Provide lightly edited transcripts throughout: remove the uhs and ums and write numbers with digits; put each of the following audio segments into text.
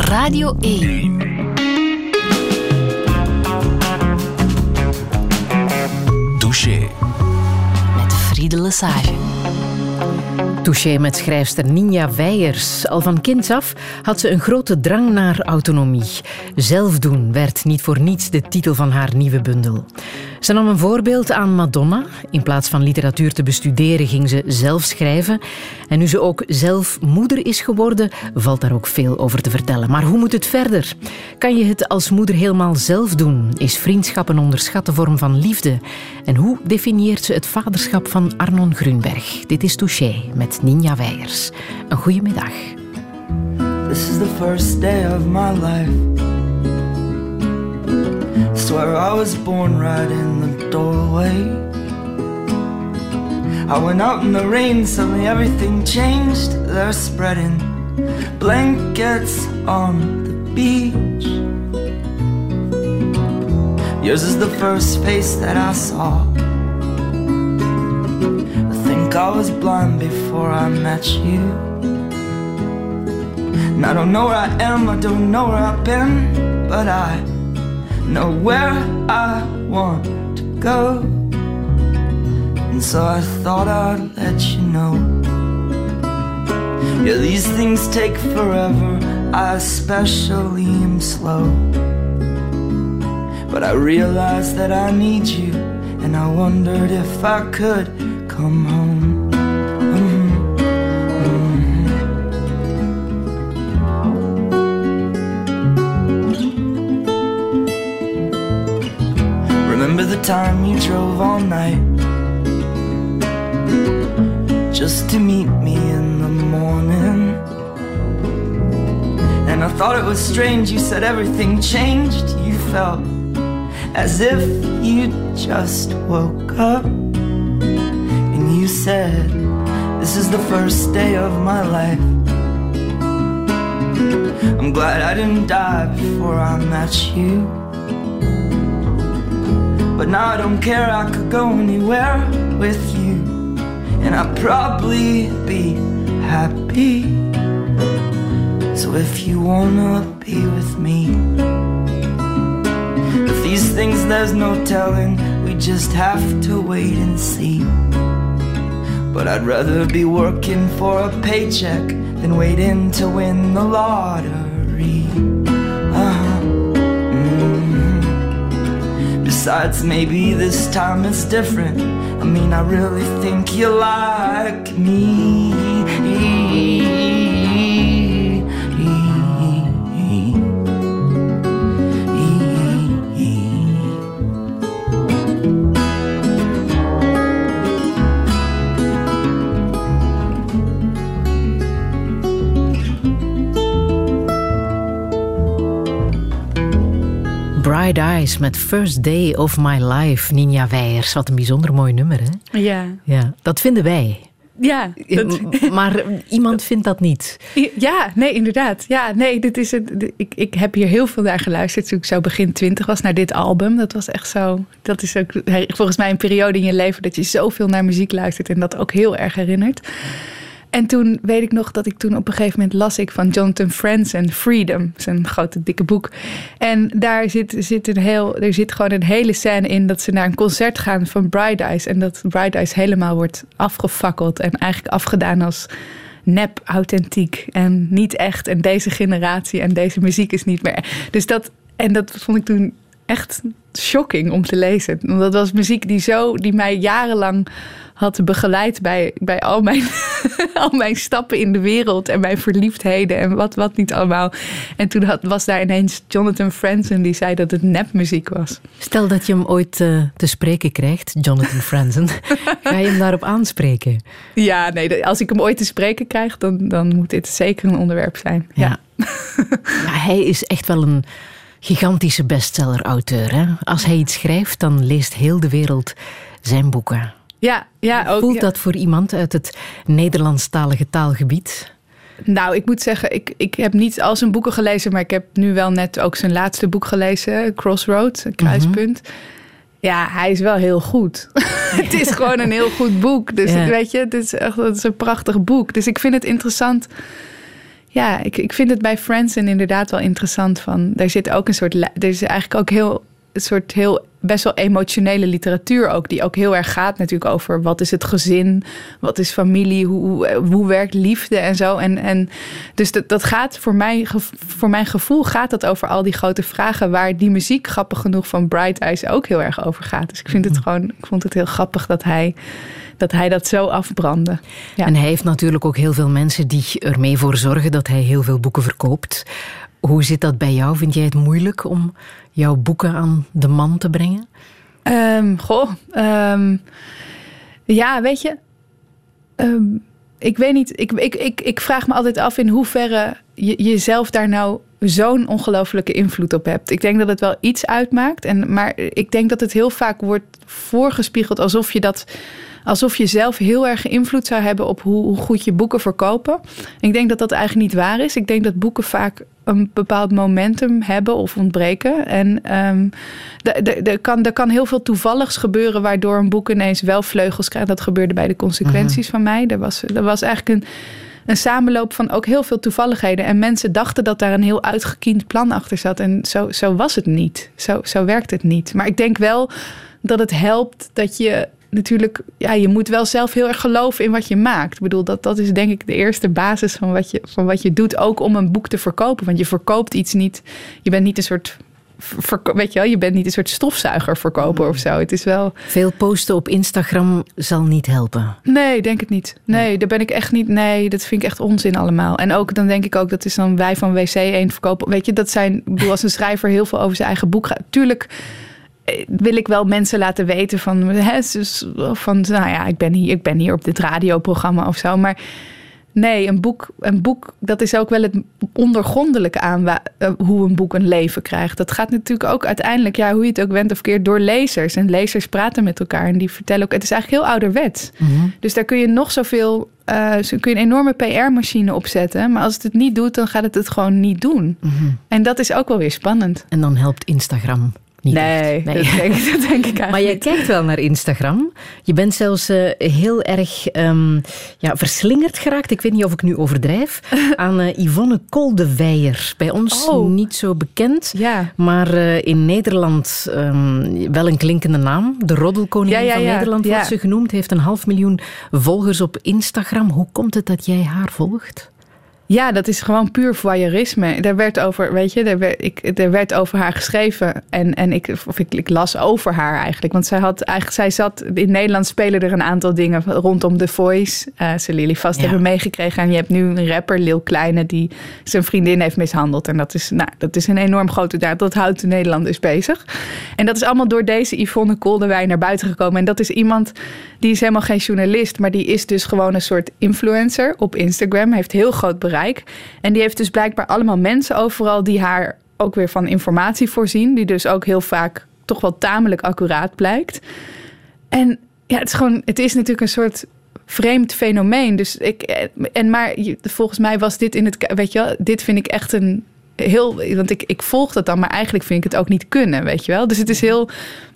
Radio 1. Touché. Met Friede Lesage. Touché met schrijfster Ninja Weijers. Al van kinds af had ze een grote drang naar autonomie. Zelfdoen werd niet voor niets de titel van haar nieuwe bundel. Ze nam een voorbeeld aan Madonna. In plaats van literatuur te bestuderen ging ze zelf schrijven. En nu ze ook zelf moeder is geworden, valt daar ook veel over te vertellen. Maar hoe moet het verder? Kan je het als moeder helemaal zelf doen? Is vriendschap een onderschatte vorm van liefde? En hoe definieert ze het vaderschap van Arnon Grunberg? Dit is Touché met Ninja Weijers. Een goede middag. This is the first day of my life. Swear I was born right in the doorway. I went out in the rain, suddenly everything changed. They're spreading blankets on the beach. Yours is the first face that I saw. I think I was blind before I met you. And I don't know where I am, I don't know where I've been, but I know where I want to go. And so I thought I'd let you know. Yeah, these things take forever, I especially am slow. But I realized that I need you, and I wondered if I could come home. Remember the time you drove all night just to meet me in the morning? And I thought it was strange, you said everything changed. You felt as if you just woke up. And you said, this is the first day of my life. I'm glad I didn't die before I met you. But now I don't care, I could go anywhere with you, and I'd probably be happy. So if you wanna be with me, with these things there's no telling, we just have to wait and see. But I'd rather be working for a paycheck than waiting to win the lottery. Besides, maybe this time it's different. I mean, I really think you like me. Bright Eyes met First Day of My Life, Ninja Weijers. Wat een bijzonder mooi nummer, hè? Ja, dat vinden wij. Ja. Maar iemand vindt dat niet. Ja, nee, inderdaad. Ja, nee, dit is het. Ik heb hier heel veel naar geluisterd toen ik zo begin 20 was, naar dit album. Dat was echt zo. Dat is ook volgens mij een periode in je leven dat je zoveel naar muziek luistert en dat ook heel erg herinnert. En toen weet ik nog dat ik toen op een gegeven moment las ik van Jonathan Franzen Freedom, zijn grote dikke boek. En daar zit gewoon een hele scène in dat ze naar een concert gaan van Bright Eyes en dat Bright Eyes helemaal wordt afgefakkeld en eigenlijk afgedaan als nep, authentiek en niet echt. En deze generatie en deze muziek is niet meer. Dus dat vond ik toen echt shocking om te lezen. Want dat was muziek die mij jarenlang had begeleid bij al mijn stappen in de wereld en mijn verliefdheden en wat niet allemaal. En toen was daar ineens Jonathan Franzen die zei dat het nepmuziek was. Stel dat je hem ooit te spreken krijgt, Jonathan Franzen. Ga je hem daarop aanspreken? Ja, nee, als ik hem ooit te spreken krijg, dan moet dit zeker een onderwerp zijn. Ja. Ja, hij is echt wel een gigantische bestseller-auteur. Hè? Als hij iets schrijft, dan leest heel de wereld zijn boeken. Ja, ook. Voelt dat voor iemand uit het Nederlandstalige taalgebied? Nou, ik moet zeggen, ik heb niet al zijn boeken gelezen, maar ik heb nu wel net ook zijn laatste boek gelezen, Crossroads, Kruispunt. Ja, hij is wel heel goed. Het is gewoon een heel goed boek. Dus weet je, het is een prachtig boek. Dus ik vind het interessant. ik vind het bij Franzen inderdaad wel interessant. Daar zit ook er is eigenlijk ook heel best wel emotionele literatuur ook, die ook heel erg gaat natuurlijk over wat is het gezin, wat is familie, hoe werkt liefde en zo. En dus dat gaat voor mijn gevoel gaat dat over al die grote vragen waar die muziek grappig genoeg van Bright Eyes ook heel erg over gaat. Dus ik vond het heel grappig dat hij dat zo afbrandde. Ja. En hij heeft natuurlijk ook heel veel mensen die ermee voor zorgen dat hij heel veel boeken verkoopt. Hoe zit dat bij jou? Vind jij het moeilijk om jouw boeken aan de man te brengen? Ja, weet je. Ik weet niet. Ik vraag me altijd af in hoeverre je zelf daar nou zo'n ongelofelijke invloed op hebt. Ik denk dat het wel iets uitmaakt. Maar ik denk dat het heel vaak wordt voorgespiegeld alsof je zelf heel erg invloed zou hebben op hoe goed je boeken verkopen. Ik denk dat dat eigenlijk niet waar is. Ik denk dat boeken vaak een bepaald momentum hebben of ontbreken. En er kan heel veel toevalligs gebeuren waardoor een boek ineens wel vleugels krijgt. Dat gebeurde bij de consequenties van mij. Er was eigenlijk een samenloop van ook heel veel toevalligheden. En mensen dachten dat daar een heel uitgekiend plan achter zat. En zo was het niet. Zo werkt het niet. Maar ik denk wel dat het helpt dat je natuurlijk, je moet wel zelf heel erg geloven in wat je maakt. Ik bedoel, dat is denk ik de eerste basis van wat je doet, ook om een boek te verkopen. Want je verkoopt iets niet. Je bent niet een soort, je bent niet een soort stofzuigerverkoper of zo. Het is wel. Veel posten op Instagram zal niet helpen. Nee, denk het niet. Nee, daar ben ik echt niet. Nee, dat vind ik echt onzin allemaal. En ook dan denk ik ook, dat is dan wij van WC 1 verkopen. Weet je, dat zijn, ik bedoel, als een schrijver heel veel over zijn eigen boek gaat. Tuurlijk wil ik wel mensen laten weten van ik ben hier op dit radioprogramma of zo. Maar nee, een boek, dat is ook wel het ondergrondelijke aan hoe een boek een leven krijgt. Dat gaat natuurlijk ook uiteindelijk, hoe je het ook went of keert, door lezers. En lezers praten met elkaar en die vertellen ook. Het is eigenlijk heel ouderwets. Mm-hmm. Dus daar kun je nog zoveel, kun je een enorme PR-machine opzetten. Maar als het niet doet, dan gaat het gewoon niet doen. Mm-hmm. En dat is ook wel weer spannend. En dan helpt Instagram. Nee. Dat denk ik eigenlijk. Maar je kijkt wel naar Instagram. Je bent zelfs heel erg verslingerd geraakt. Ik weet niet of ik nu overdrijf. Aan Yvonne Koldewijer. Bij ons niet zo bekend. Ja. Maar in Nederland wel een klinkende naam. De roddelkoningin van Nederland wordt ze genoemd. Heeft 500.000 volgers op Instagram. Hoe komt het dat jij haar volgt? Ja, dat is gewoon puur voyeurisme. Er werd over haar geschreven. En ik las over haar eigenlijk. Want zij zat in Nederland, spelen er een aantal dingen rondom The Voice. Zullen jullie vast hebben meegekregen. En je hebt nu een rapper, Lil Kleine, die zijn vriendin heeft mishandeld. En dat is een enorm grote daad. Dat houdt de Nederlanders bezig. En dat is allemaal door deze Yvonne Koldewijer naar buiten gekomen. En dat is iemand, die is helemaal geen journalist. Maar die is dus gewoon een soort influencer op Instagram. Heeft heel groot bereik. En die heeft dus blijkbaar allemaal mensen overal die haar ook weer van informatie voorzien. Die dus ook heel vaak toch wel tamelijk accuraat blijkt. En het is natuurlijk een soort vreemd fenomeen. Dus maar volgens mij was dit dit vind ik echt een heel, want ik volg dat dan, maar eigenlijk vind ik het ook niet kunnen, weet je wel. Dus het is heel.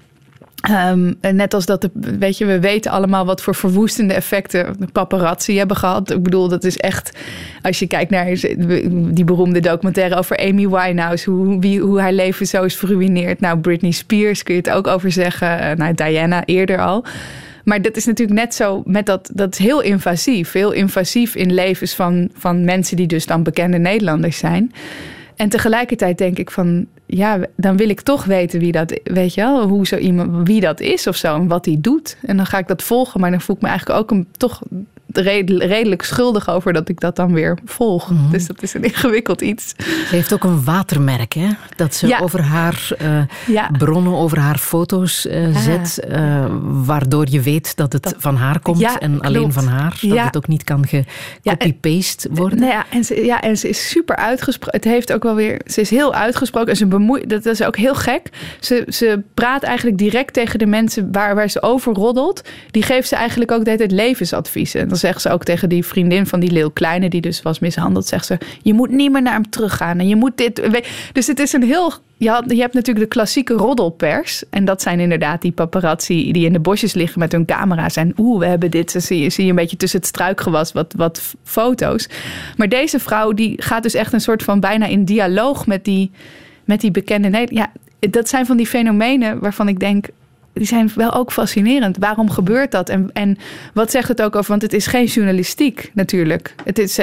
Net als dat, we weten allemaal wat voor verwoestende effecten de paparazzi hebben gehad. Ik bedoel, dat is echt, als je kijkt naar die beroemde documentaire over Amy Winehouse, hoe haar leven zo is verruineerd. Nou, Britney Spears kun je het ook over zeggen. Diana eerder al. Maar dat is natuurlijk net zo, dat is heel invasief. Heel invasief in levens van mensen die dus dan bekende Nederlanders zijn. En tegelijkertijd denk ik van, dan wil ik toch weten wie dat, weet je wel, hoe zo iemand, wie dat is of zo en wat hij doet. En dan ga ik dat volgen, maar dan voel ik me eigenlijk ook toch redelijk schuldig over dat ik dat dan weer volg. Mm-hmm. Dus dat is een ingewikkeld iets. Ze heeft ook een watermerk, hè? Dat ze over haar bronnen, over haar foto's zet, waardoor je weet dat het van haar komt en alleen van haar. Dat het ook niet kan gecopy-paste worden. En ze is super uitgesproken. Het heeft ook wel weer, ze is heel uitgesproken en ze dat is ook heel gek. Ze praat eigenlijk direct tegen de mensen waar ze over roddelt. Die geeft ze eigenlijk ook de hele tijd levensadviezen. En dan zegt ze ook tegen die vriendin van die Lil Kleine, die dus was mishandeld, zegt ze, je moet niet meer naar hem teruggaan en je moet dit. Dus het is een heel... Je hebt natuurlijk de klassieke roddelpers. En dat zijn inderdaad die paparazzi die in de bosjes liggen met hun camera's. En we hebben dit. Dan zie je een beetje tussen het struikgewas wat foto's. Maar deze vrouw die gaat dus echt een soort van bijna in dialoog met die bekende... Ja, dat zijn van die fenomenen waarvan ik denk... Die zijn wel ook fascinerend. Waarom gebeurt dat? En wat zegt het ook over? Want het is geen journalistiek natuurlijk. Het is,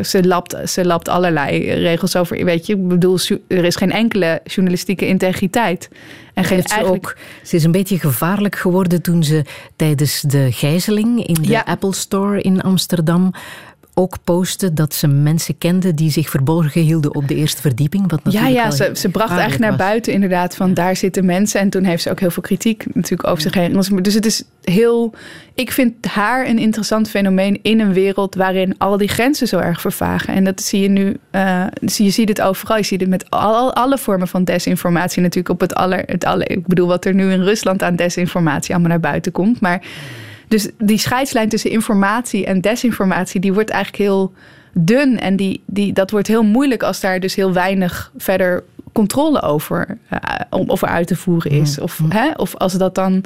ze lapt allerlei regels over. Weet je, ik bedoel, er is geen enkele journalistieke integriteit. En ze is een beetje gevaarlijk geworden toen ze tijdens de gijzeling in de Apple Store in Amsterdam ook postte dat ze mensen kende die zich verborgen hielden op de eerste verdieping. Wat ze bracht eigenlijk naar buiten inderdaad van daar zitten mensen. En toen heeft ze ook heel veel kritiek natuurlijk over zich heen. Dus het is heel... Ik vind haar een interessant fenomeen in een wereld waarin al die grenzen zo erg vervagen. En dat zie je nu... je ziet het overal. Je ziet het met alle vormen van desinformatie natuurlijk op ik bedoel wat er nu in Rusland aan desinformatie allemaal naar buiten komt. Maar... Dus die scheidslijn tussen informatie en desinformatie, die wordt eigenlijk heel dun. En dat wordt heel moeilijk als daar dus heel weinig verder controle over uit te voeren is. Of als dat dan...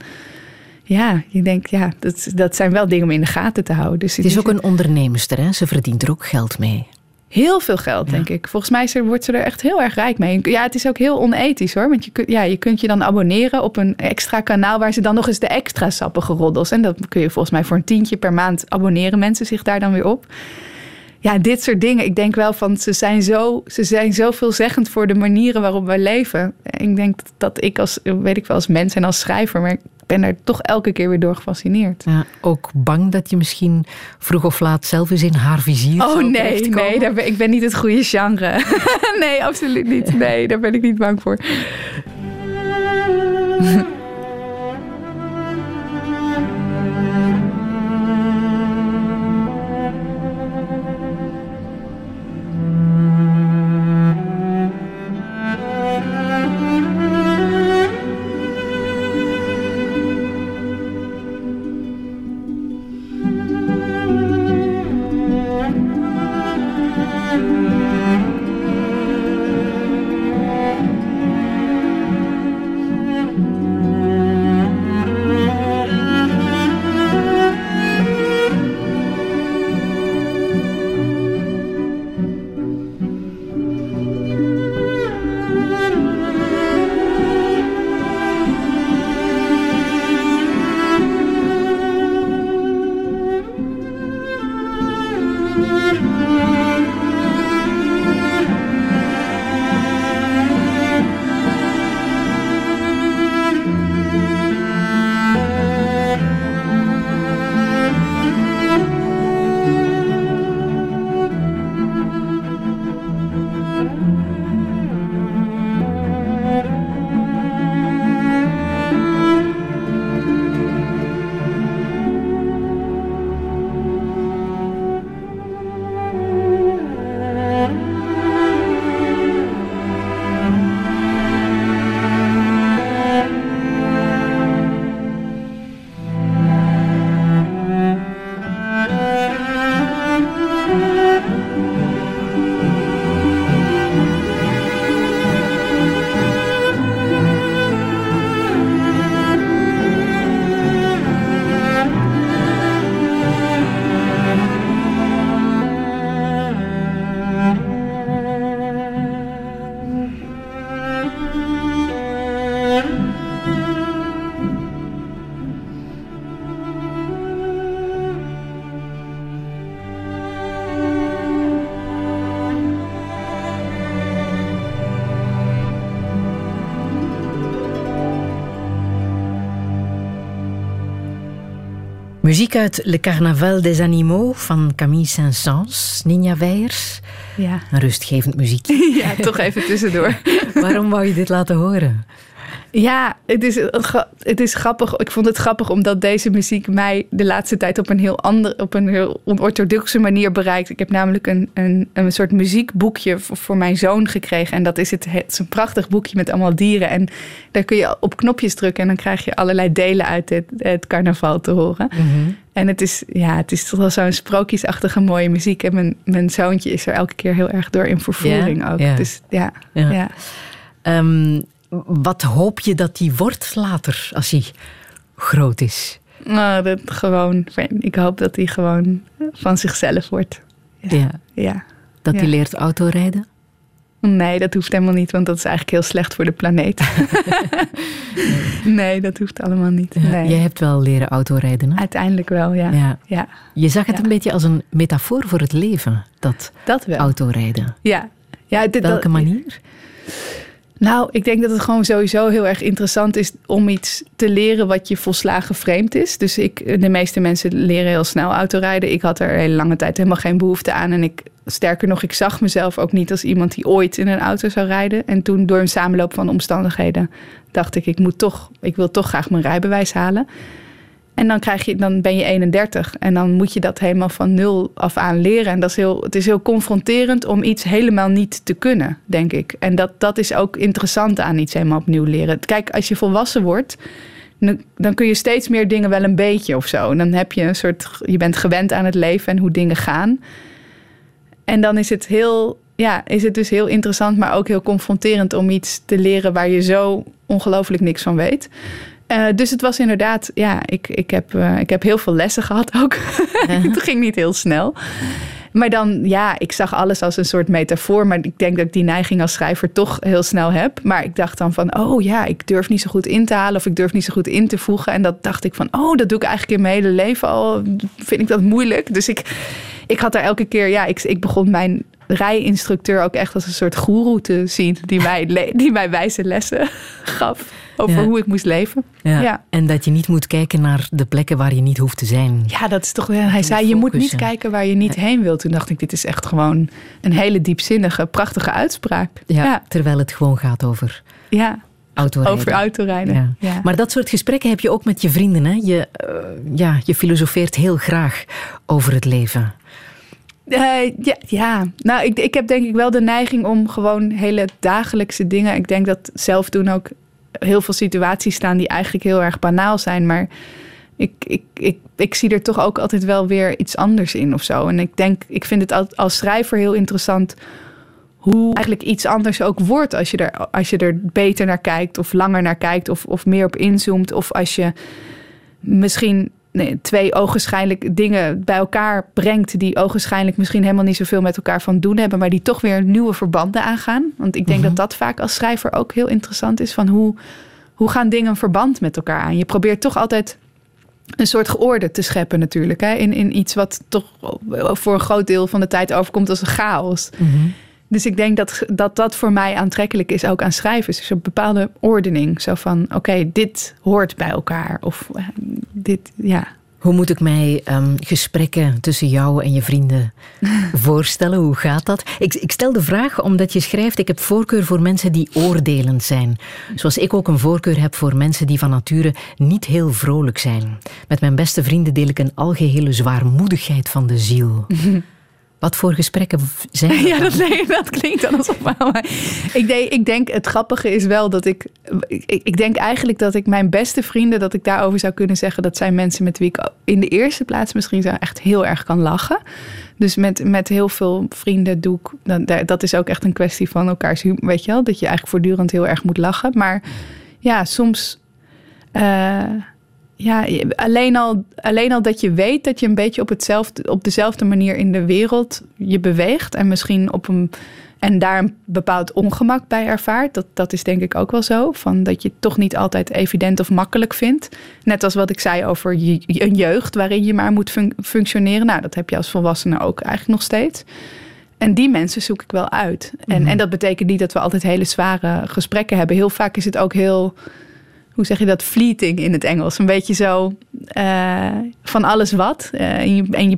Ja, ik denk, dat zijn wel dingen om in de gaten te houden. Dus het is ook een onderneemster, hè? Ze verdient er ook geld mee. Heel veel geld, denk ik. Volgens mij wordt ze er echt heel erg rijk mee. Ja, het is ook heel onethisch, hoor. Want je kunt je dan abonneren op een extra kanaal waar ze dan nog eens de extra sappige roddels. En dat kun je volgens mij voor $10 per maand abonneren mensen zich daar dan weer op. Ja, dit soort dingen. Ik denk wel van, ze zijn zo veelzeggend voor de manieren waarop wij leven. Ik denk dat ik als mens en als schrijver, maar ik ben er toch elke keer weer door gefascineerd. Ja, ook bang dat je misschien vroeg of laat zelf eens in haar vizier zou terechtkomen? Nee, ik ben niet het goede genre. Nee, absoluut niet. Nee, daar ben ik niet bang voor. Muziek uit Le Carnaval des Animaux van Camille Saint-Saëns. Ninja Weijers. Ja. Een rustgevend muziekje. Ja, toch even tussendoor. Waarom wou je dit laten horen? Ja, het is grappig. Ik vond het grappig omdat deze muziek mij de laatste tijd op een heel onorthodoxe manier bereikt. Ik heb namelijk een soort muziekboekje voor mijn zoon gekregen. En dat is het is een prachtig boekje met allemaal dieren. En daar kun je op knopjes drukken en dan krijg je allerlei delen uit het carnaval te horen. Mm-hmm. En het is toch wel zo'n sprookjesachtige mooie muziek. En mijn zoontje is er elke keer heel erg door in vervoering ook. Dus ja. Wat hoop je dat die wordt later, als hij groot is? Ik hoop dat hij gewoon van zichzelf wordt. Ja. Dat hij leert autorijden? Nee, dat hoeft helemaal niet, want dat is eigenlijk heel slecht voor de planeet. Nee, dat hoeft allemaal niet. Nee. Jij hebt wel leren autorijden, hè? Uiteindelijk wel, ja. Je zag het een beetje als een metafoor voor het leven, dat wel. Autorijden. Ja. Welke manier? Nou, ik denk dat het gewoon sowieso heel erg interessant is om iets te leren wat je volslagen vreemd is. Dus de meeste mensen leren heel snel autorijden. Ik had er een hele lange tijd helemaal geen behoefte aan. En sterker nog, ik zag mezelf ook niet als iemand die ooit in een auto zou rijden. En toen door een samenloop van omstandigheden dacht ik wil toch graag mijn rijbewijs halen. En dan ben je 31 en dan moet je dat helemaal van nul af aan leren. En het is heel confronterend om iets helemaal niet te kunnen, denk ik. En dat is ook interessant aan iets helemaal opnieuw leren. Kijk, als je volwassen wordt, dan kun je steeds meer dingen wel een beetje of zo. En dan heb je je bent gewend aan het leven en hoe dingen gaan. En dan is het dus heel interessant, maar ook heel confronterend om iets te leren waar je zo ongelooflijk niks van weet. Dus het was inderdaad, ik heb heel veel lessen gehad ook. Het ging niet heel snel. Maar dan, ik zag alles als een soort metafoor. Maar ik denk dat ik die neiging als schrijver toch heel snel heb. Maar ik dacht dan van, ik durf niet zo goed in te halen. Of ik durf niet zo goed in te voegen. En dat dacht ik van, dat doe ik eigenlijk in mijn hele leven al. Vind ik dat moeilijk. Dus ik had daar elke keer, ik begon mijn rijinstructeur ook echt als een soort goeroe te zien. Die mij wijze lessen gaf. Over hoe ik moest leven. Ja. En dat je niet moet kijken naar de plekken waar je niet hoeft te zijn. Ja, dat is toch... Hij zei, je moet niet kijken waar je niet heen wilt. Toen dacht ik, dit is echt gewoon een hele diepzinnige, prachtige uitspraak. Ja. Terwijl het gewoon gaat over autorijden. Over autorijden. Ja. Maar dat soort gesprekken heb je ook met je vrienden. Hè? Je filosofeert heel graag over het leven. Nou, ik heb denk ik wel de neiging om gewoon hele dagelijkse dingen... Ik denk dat zelf doen ook heel veel situaties staan die eigenlijk heel erg banaal zijn. Maar ik zie er toch ook altijd wel weer iets anders in of zo. En ik vind het als schrijver heel interessant hoe eigenlijk iets anders ook wordt als je er beter naar kijkt of langer naar kijkt of meer op inzoomt. Of als je misschien twee ogenschijnlijk dingen bij elkaar brengt die ogenschijnlijk misschien helemaal niet zoveel met elkaar van doen hebben, maar die toch weer nieuwe verbanden aangaan. Want ik denk dat vaak als schrijver ook heel interessant is van hoe gaan dingen een verband met elkaar aan. Je probeert toch altijd een soort georde te scheppen natuurlijk. Hè? In iets wat toch voor een groot deel van de tijd overkomt als een chaos. Mm-hmm. Dus ik denk dat voor mij aantrekkelijk is ook aan schrijven. Dus een bepaalde ordening. Zo van, oké, dit hoort bij elkaar. Of dit, Hoe moet ik mij gesprekken tussen jou en je vrienden voorstellen? Hoe gaat dat? Ik stel de vraag omdat je schrijft... ik heb voorkeur voor mensen die oordelend zijn. Zoals ik ook een voorkeur heb voor mensen die van nature niet heel vrolijk zijn. Met mijn beste vrienden deel ik een algehele zwaarmoedigheid van de ziel. Wat voor gesprekken zijn dat? Ja, dat klinkt dan alsof... Ik denk, het grappige is wel dat ik denk eigenlijk dat ik mijn beste vrienden... dat ik daarover zou kunnen zeggen... dat zijn mensen met wie ik in de eerste plaats misschien zo echt heel erg kan lachen. Dus met heel veel vrienden doe ik... Dat is ook echt een kwestie van elkaars humor, weet je wel? Dat je eigenlijk voortdurend heel erg moet lachen. Maar ja, soms... alleen al dat je weet dat je een beetje op dezelfde manier in de wereld je beweegt. En misschien en daar een bepaald ongemak bij ervaart. Dat is denk ik ook wel zo. Van dat je het toch niet altijd evident of makkelijk vindt. Net als wat ik zei over een jeugd waarin je maar moet functioneren. Nou, dat heb je als volwassene ook eigenlijk nog steeds. En die mensen zoek ik wel uit. En dat betekent niet dat we altijd hele zware gesprekken hebben. Heel vaak is het ook heel... Hoe zeg je dat? Fleeting in het Engels. Een beetje zo van alles wat. En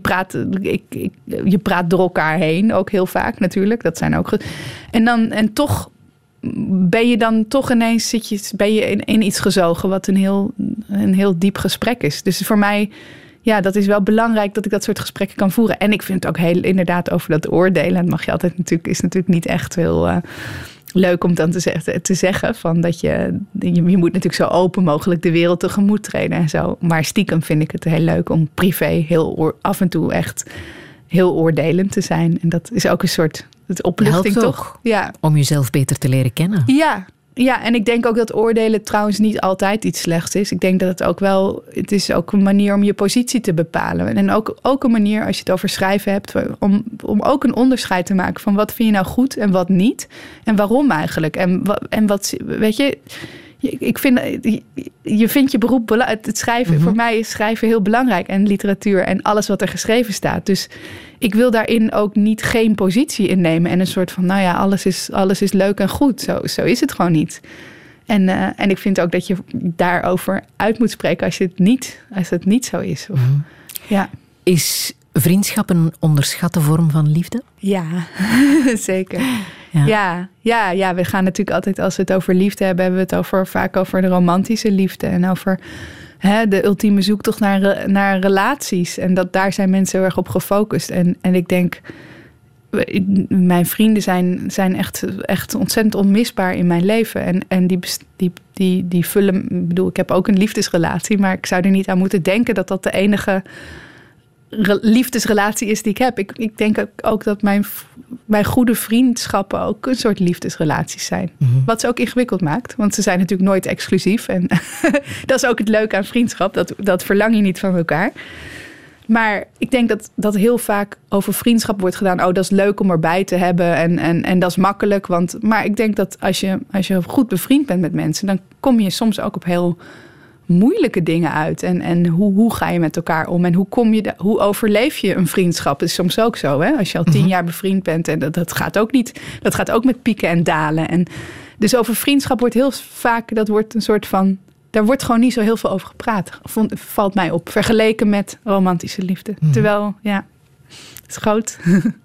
je praat door elkaar heen. Ook heel vaak natuurlijk. Dat zijn ook... En toch ben je dan toch ineens ben je in iets gezogen wat een heel diep gesprek is. Dus voor mij, ja, dat is wel belangrijk dat ik dat soort gesprekken kan voeren. En ik vind het ook heel inderdaad over dat oordelen. Dat mag je altijd is natuurlijk niet echt heel leuk om dan te zeggen. Van dat je moet natuurlijk zo open mogelijk de wereld tegemoet treden en zo. Maar stiekem vind ik het heel leuk om privé af en toe echt heel oordelend te zijn. En dat is ook een soort opluchting, toch? Ja. Om jezelf beter te leren kennen. Ja, en ik denk ook dat oordelen trouwens niet altijd iets slechts is. Ik denk dat het is ook een manier om je positie te bepalen. En ook een manier, als je het over schrijven hebt, om ook een onderscheid te maken van wat vind je nou goed en wat niet. En waarom eigenlijk. En wat, weet je, ik vind, je vindt je beroep, het schrijven, voor mij is schrijven heel belangrijk. En literatuur en alles wat er geschreven staat. Dus ik wil daarin ook geen positie innemen. En een soort van, nou ja, alles is leuk en goed. Zo is het gewoon niet. En ik vind ook dat je daarover uit moet spreken als het niet zo is. Ja. Is vriendschap een onderschatte vorm van liefde? Ja, zeker. Ja, we gaan natuurlijk altijd, als we het over liefde hebben we het vaak over de romantische liefde. En over de ultieme zoektocht naar relaties. En daar zijn mensen heel erg op gefocust. En ik denk, mijn vrienden zijn echt ontzettend onmisbaar in mijn leven. En die vullen, ik bedoel, ik heb ook een liefdesrelatie, maar ik zou er niet aan moeten denken dat dat de enige liefdesrelatie is die ik heb. Ik denk ook dat mijn goede vriendschappen ook een soort liefdesrelaties zijn. Mm-hmm. Wat ze ook ingewikkeld maakt. Want ze zijn natuurlijk nooit exclusief. En dat is ook het leuke aan vriendschap. Dat verlang je niet van elkaar. Maar ik denk dat heel vaak over vriendschap wordt gedaan. Oh, dat is leuk om erbij te hebben. En dat is makkelijk. Maar ik denk dat als je goed bevriend bent met mensen, dan kom je soms ook op heel moeilijke dingen uit. En hoe ga je met elkaar om? En hoe overleef je een vriendschap? Dat is soms ook zo, hè? Als je al 10 jaar bevriend bent. En dat gaat ook niet. Dat gaat ook met pieken en dalen. En dus over vriendschap wordt heel vaak, dat wordt een soort van, daar wordt gewoon niet zo heel veel over gepraat. Valt mij op. Vergeleken met romantische liefde. Terwijl, ja, het is groot.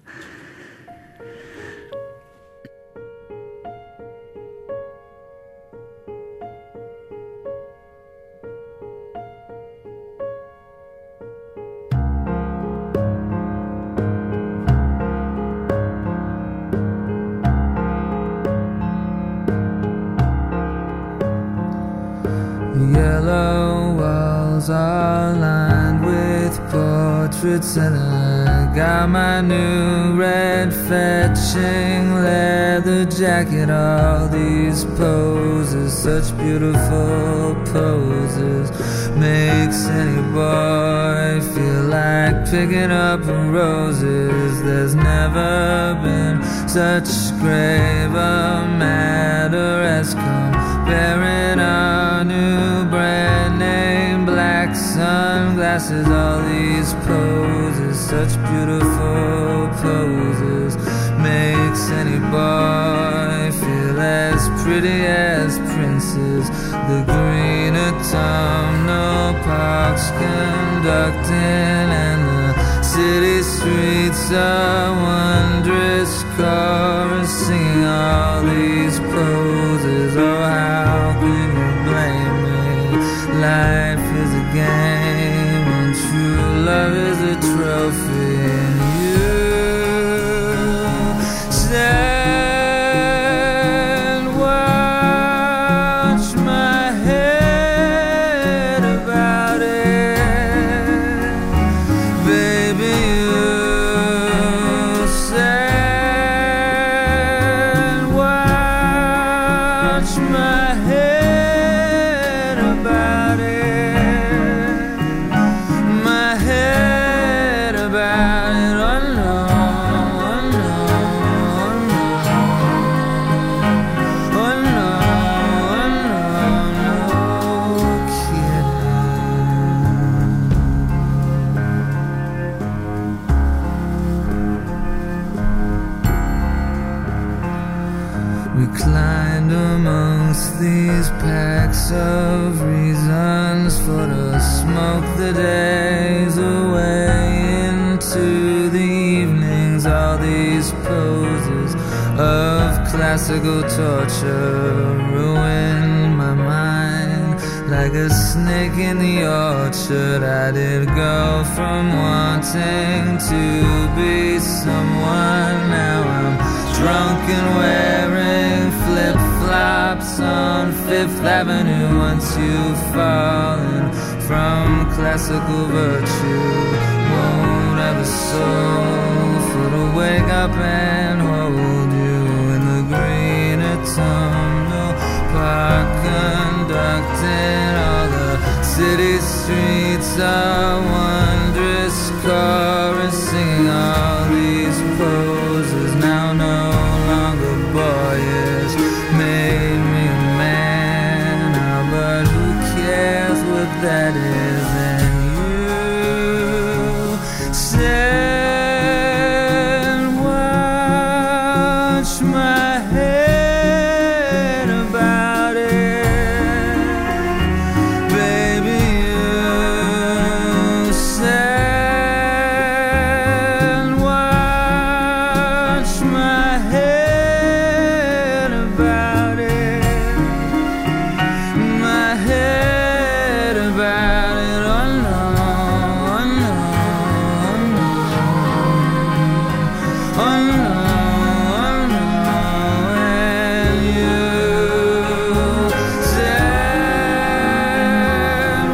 Yellow walls are lined with portraits, and I got my new red fetching leather jacket. All these poses, such beautiful poses, makes any boy feel like picking up roses. There's never been such grave a matter as comparing our new brand name black sunglasses. All these poses, such beautiful poses, makes any boy feel as pretty as princes. The green autumnal parks conducting, and the city streets a wondrous chorus singing all these poses. Oh, how can you blame me? Life is a game and true love is a trophy, and you stand, watch my head about it, baby. You stand, watch my head about it, my head about it. Oh no, oh no, oh no, oh no, oh no, no kidding. Reclined amongst these packs of reasons for to smoke the days away into the evenings. All these poses, of classical torture ruined my mind like a snake in the orchard. I did go from wanting to be someone. Now I'm drunk and wearing flip-flops on Fifth Avenue. Once you've fallen from classical virtue, won't have a soul for to wake up and hold you in the green autumnal park, conducting all the city streets a wondrous chorus, singing all these poses now no longer boyish, made me a man now, but who cares what that is? And you said, watch my head about it, baby. You said, watch my head about it, my head about it. Oh no, oh no, oh no, oh no, oh no. And you said,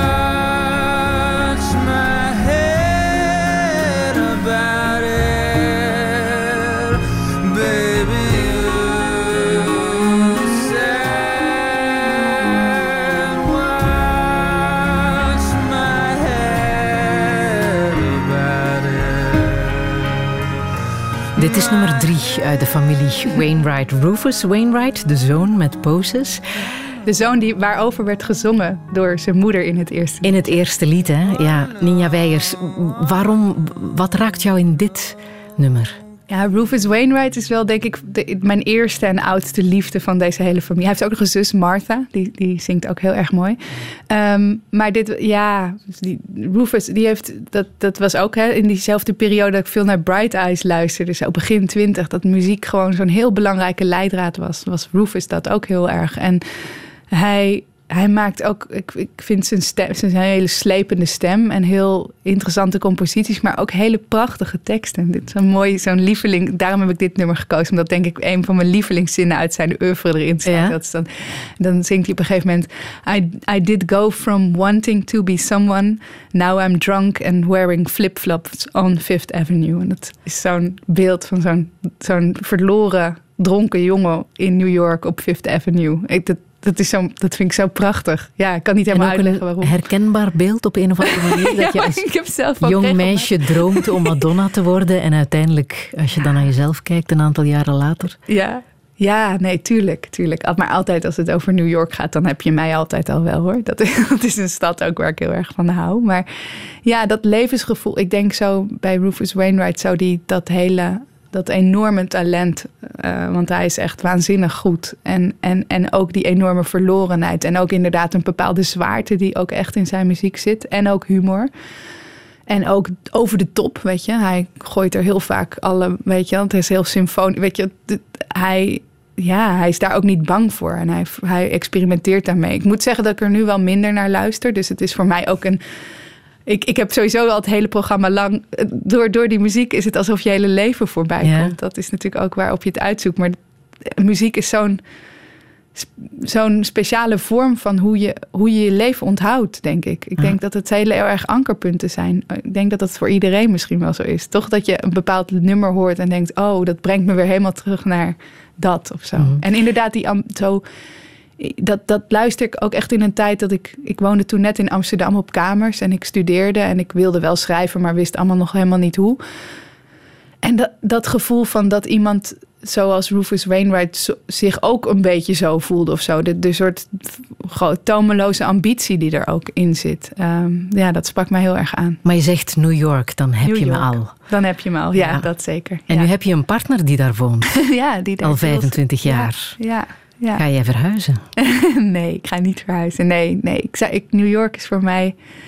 watch my head about it, baby. You said, watch my head about it. Dit is nummer 3 uit de familie Wainwright. Rufus Wainwright, de zoon met Poses. De zoon waarover werd gezongen door zijn moeder in het eerste. In het eerste lied, hè? Ja, Ninja Weijers. Wat raakt jou in dit nummer? Ja, Rufus Wainwright is wel, denk ik, mijn eerste en oudste liefde van deze hele familie. Hij heeft ook nog een zus, Martha. Die zingt ook heel erg mooi. Maar Rufus, die heeft, dat was ook in diezelfde periode dat ik veel naar Bright Eyes luisterde. Zo begin 20, dat muziek gewoon zo'n heel belangrijke leidraad was Rufus dat ook heel erg. En hij maakt ook, ik vind zijn hele slepende stem en heel interessante composities, maar ook hele prachtige teksten. Dit is een mooi, zo'n lieveling. Daarom heb ik dit nummer gekozen, omdat denk ik een van mijn lievelingszinnen uit zijn oeuvre erin staat. Ja? Dat is dan zingt hij op een gegeven moment: I did go from wanting to be someone, now I'm drunk and wearing flip-flops on Fifth Avenue. En dat is zo'n beeld van zo'n verloren, dronken jongen in New York op Fifth Avenue. Dat vind ik zo prachtig. Ja, ik kan niet helemaal uitleggen waarom. Een herkenbaar beeld op een of andere manier. Dat je als ik heb zelf ook jong meisje droomt om Madonna te worden. En uiteindelijk, als je dan naar jezelf kijkt, een aantal jaren later. Ja, nee, tuurlijk. Maar altijd als het over New York gaat, dan heb je mij altijd al wel, hoor. Dat is een stad ook waar ik heel erg van hou. Maar ja, dat levensgevoel. Ik denk zo bij Rufus Wainwright dat enorme talent, want hij is echt waanzinnig goed. En ook die enorme verlorenheid. En ook inderdaad een bepaalde zwaarte die ook echt in zijn muziek zit. En ook humor. En ook over de top, weet je. Hij gooit er heel vaak weet je, want hij is heel symfonisch. Weet je, hij is daar ook niet bang voor. En hij experimenteert daarmee. Ik moet zeggen dat ik er nu wel minder naar luister. Dus het is voor mij ook een... Ik heb sowieso al het hele programma lang... Door die muziek is het alsof je hele leven voorbij komt. Dat is natuurlijk ook waarop je het uitzoekt. Maar muziek is zo'n speciale vorm van hoe je leven onthoudt, denk ik. Ik denk dat het heel erg ankerpunten zijn. Ik denk dat dat voor iedereen misschien wel zo is. Toch dat je een bepaald nummer hoort en denkt... oh, dat brengt me weer helemaal terug naar dat of zo. Mm. En inderdaad, dat luister ik ook echt in een tijd dat ik woonde toen net in Amsterdam op kamers en ik studeerde en ik wilde wel schrijven, maar wist allemaal nog helemaal niet hoe. En dat gevoel van dat iemand zoals Rufus Wainwright zich ook een beetje zo voelde of zo. De soort tomeloze ambitie die er ook in zit. Dat sprak mij heel erg aan. Maar je zegt New York, dan heb je me al. Dan heb je me al, ja, dat zeker. En nu heb je een partner die daar woont. Ja, die daar al 25 jaar. Ja. Ga jij verhuizen? Nee, ik ga niet verhuizen. Nee. New York is voor mij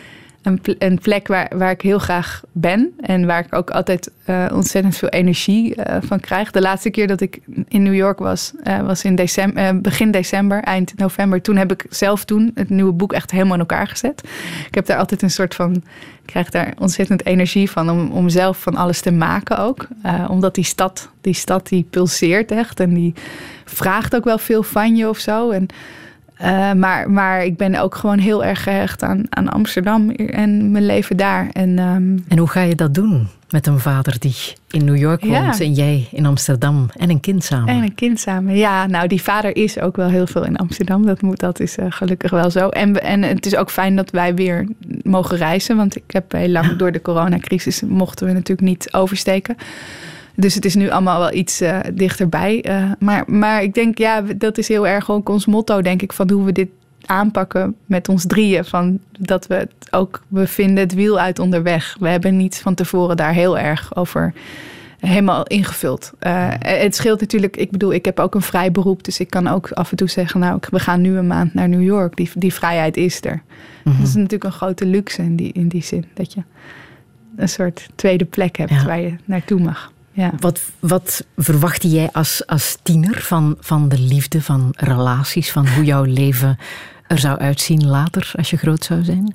een plek waar ik heel graag ben. En waar ik ook altijd ontzettend veel energie van krijg. De laatste keer dat ik in New York was in begin december, eind november. Toen heb ik zelf het nieuwe boek echt helemaal in elkaar gezet. Ik heb daar altijd een soort van... Ik krijg daar ontzettend energie van om zelf van alles te maken ook. Omdat die stad die pulseert echt. En die vraagt ook wel veel van je of zo. Maar ik ben ook gewoon heel erg gehecht aan Amsterdam en mijn leven daar. En hoe ga je dat doen met een vader die in New York woont en jij in Amsterdam en een kind samen? Ja. Nou, die vader is ook wel heel veel in Amsterdam. Dat is gelukkig wel zo. En het is ook fijn dat wij weer mogen reizen. Want ik heb heel lang door de coronacrisis mochten we natuurlijk niet oversteken. Dus het is nu allemaal wel iets dichterbij. Maar ik denk, dat is heel erg ook ons motto, denk ik, van hoe we dit aanpakken met ons drieën. Van dat we vinden het wiel uit onderweg. We hebben niet van tevoren daar heel erg over helemaal ingevuld. Het scheelt natuurlijk, ik heb ook een vrij beroep, dus ik kan ook af en toe zeggen, nou, we gaan nu een maand naar New York. Die vrijheid is er. Mm-hmm. Dat is natuurlijk een grote luxe in die zin. Dat je een soort tweede plek hebt waar je naartoe mag. Ja. Wat verwachtte jij als tiener van de liefde, van relaties, van hoe jouw leven er zou uitzien later als je groot zou zijn?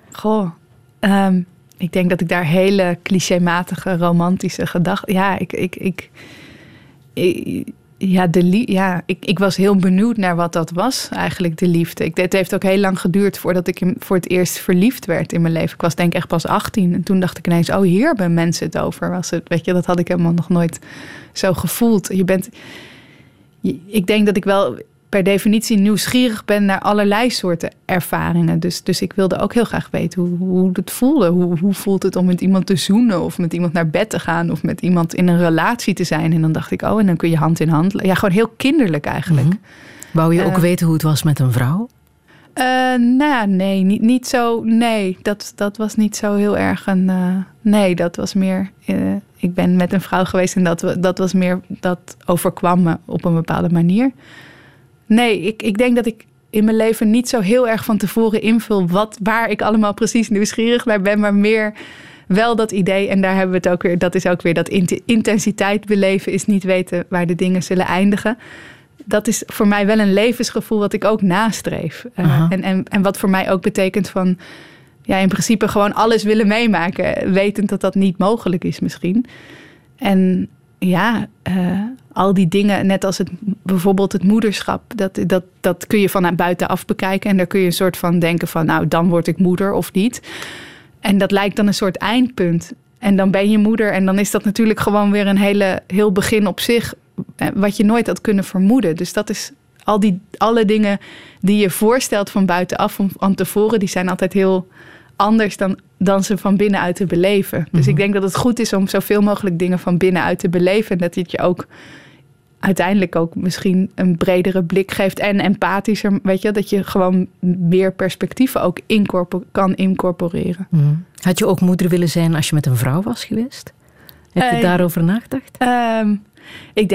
Ik denk dat ik daar hele clichématige, romantische gedachten... Ik was heel benieuwd naar wat dat was, eigenlijk de liefde. Het heeft ook heel lang geduurd voordat ik voor het eerst verliefd werd in mijn leven. Ik was denk ik echt pas 18 en toen dacht ik ineens, hier hebben mensen het over. Dat had ik helemaal nog nooit zo gevoeld. Ik denk dat ik wel per definitie nieuwsgierig ben naar allerlei soorten ervaringen. Dus ik wilde ook heel graag weten hoe het voelde. Hoe voelt het om met iemand te zoenen of met iemand naar bed te gaan of met iemand in een relatie te zijn. En dan dacht ik, en dan kun je hand in hand. Ja, gewoon heel kinderlijk eigenlijk. Mm-hmm. Wou je ook weten hoe het was met een vrouw? Nee, niet zo. Nee, dat was niet zo heel erg nee, dat was meer... ik ben met een vrouw geweest en dat was meer... Dat overkwam me op een bepaalde manier. Nee, ik denk dat ik in mijn leven niet zo heel erg van tevoren invul waar ik allemaal precies nieuwsgierig naar ben, maar meer wel dat idee. En daar hebben we het ook weer. Dat is ook weer dat intensiteit beleven is niet weten waar de dingen zullen eindigen. Dat is voor mij wel een levensgevoel wat ik ook nastreef. En wat voor mij ook betekent van in principe gewoon alles willen meemaken, wetend dat dat niet mogelijk is misschien. En al die dingen, net als bijvoorbeeld het moederschap, dat kun je vanuit buitenaf bekijken. En daar kun je een soort van denken van, nou, dan word ik moeder of niet. En dat lijkt dan een soort eindpunt. En dan ben je moeder en dan is dat natuurlijk gewoon weer een heel begin op zich, wat je nooit had kunnen vermoeden. Dus dat is alle dingen die je voorstelt van buitenaf van tevoren, die zijn altijd heel anders dan ze van binnenuit te beleven. Mm-hmm. Dus ik denk dat het goed is om zoveel mogelijk dingen van binnenuit te beleven. En dat het je ook uiteindelijk ook misschien een bredere blik geeft en empathischer. Weet je, dat je gewoon meer perspectieven ook kan incorporeren. Mm-hmm. Had je ook moeder willen zijn als je met een vrouw was geweest? Heb je daarover nagedacht? Ik